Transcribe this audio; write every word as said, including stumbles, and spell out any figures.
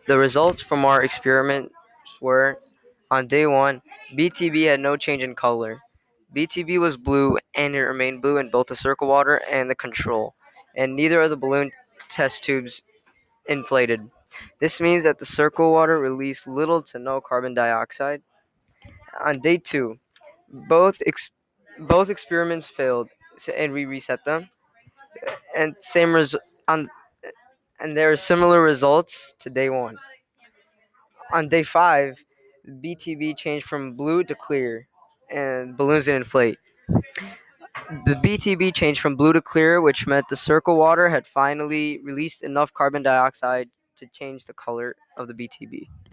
The results from our experiments were: on day one, B T B had no change in color. B T B was blue, and it remained blue in both the circle water and the control, and neither of the balloon test tubes inflated. This means that the circle water released little to no carbon dioxide. On day two, both ex- both experiments failed, so- and we reset them. And same res- on and there are similar results to day one. On day five, B T B changed from blue to clear, and balloons didn't inflate. The B T B changed from blue to clear, which meant the circle water had finally released enough carbon dioxide to change the color of the B T B.